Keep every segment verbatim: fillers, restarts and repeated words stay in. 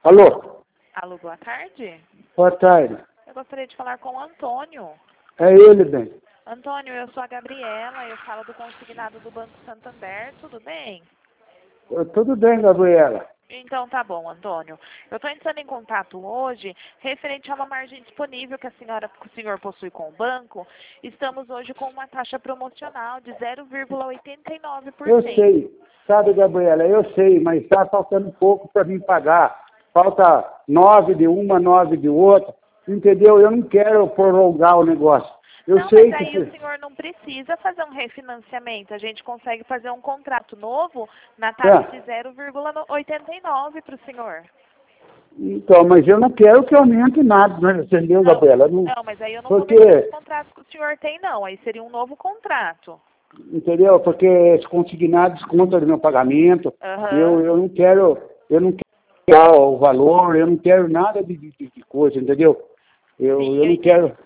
Alô? Alô, boa tarde. Boa tarde. Eu gostaria de falar com o Antônio. É ele, bem. Antônio, eu sou a Gabriela, eu falo do consignado do Banco Santander, tudo bem? Eu, tudo bem, Gabriela. Então tá bom, Antônio. Eu estou entrando em contato hoje referente a uma margem disponível que a senhora, que o senhor possui com o banco. Estamos hoje com uma taxa promocional de zero vírgula oitenta e nove por cento. Eu sei. Sabe, Gabriela, eu sei, mas está faltando pouco para mim pagar. Falta nove de uma, nove de outra. Entendeu? Eu não quero prolongar o negócio. Eu não, sei mas aí que... o senhor não precisa fazer um refinanciamento. A gente consegue fazer um contrato novo na taxa É. de zero vírgula oitenta e nove para o senhor. Então, mas eu não quero que aumente nada, né? Entendeu, Não, Gabriela? Não, não, mas aí eu não porque, vou mexer nos contratos que o senhor tem, não. Aí seria um novo contrato. entendeu? Porque esse consignado desconta do meu pagamento. Aham. Eu, eu não quero, eu não quero o valor, eu não quero nada de, de, de coisa, entendeu? Eu, Sim, eu não eu quero.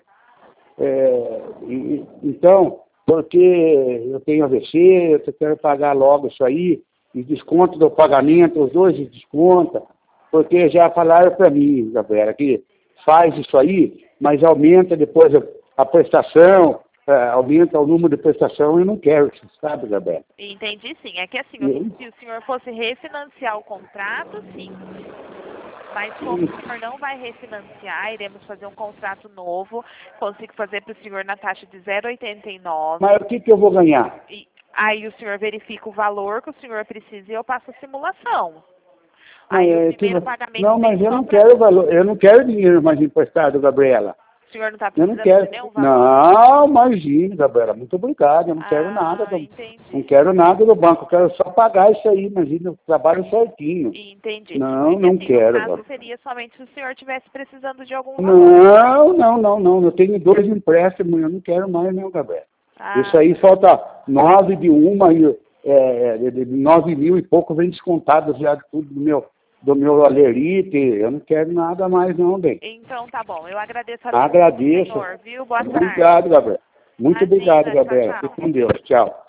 É, e- então, porque eu tenho A V C, eu quero pagar logo isso aí, e desconto do pagamento, os dois descontam, porque já falaram para mim, Gabriela, que faz isso aí, mas aumenta depois a, a prestação, é, aumenta o número de prestação, eu não quero, você sabe, Gabriela. entendi, sim. É que assim, E- se o senhor fosse refinanciar o contrato, sim. Mas como o senhor não vai refinanciar, iremos fazer um contrato novo. Consigo fazer para o senhor na taxa de zero vírgula oitenta e nove. Mas o que, que eu vou ganhar? E aí o senhor verifica o valor que o senhor precisa e eu passo a simulação. Aí Não, o é que- primeiro pagamento não, mas vem eu só não para... quero valor, eu não quero dinheiro mais emprestado, Gabriela. O senhor não está Eu não precisando quero. de nenhum valor? Não, imagina, Gabriela. Muito obrigado. Eu não quero nada. Ah, Do, não entendi. quero nada do banco. Eu quero só pagar isso aí. Imagina, eu trabalho certinho. Entendi. Não, É que não assim, quero, no caso Gabriela. seria somente se o senhor estivesse precisando de algum valor. Não, não, não, não. Eu tenho dois empréstimos. Eu não quero mais, não, Gabriela. Ah, Isso aí falta nove de uma e é, de de nove mil e pouco vem descontado já de tudo do meu, do meu alerite. Eu não quero nada mais, não, bem. então tá bom. Eu agradeço a atenção do Agradeço. senhor, viu? Boa tarde. Obrigado, Gabriela. Muito obrigado, Imagina, tchau, Gabriela. tchau. Fique com Deus. Tchau.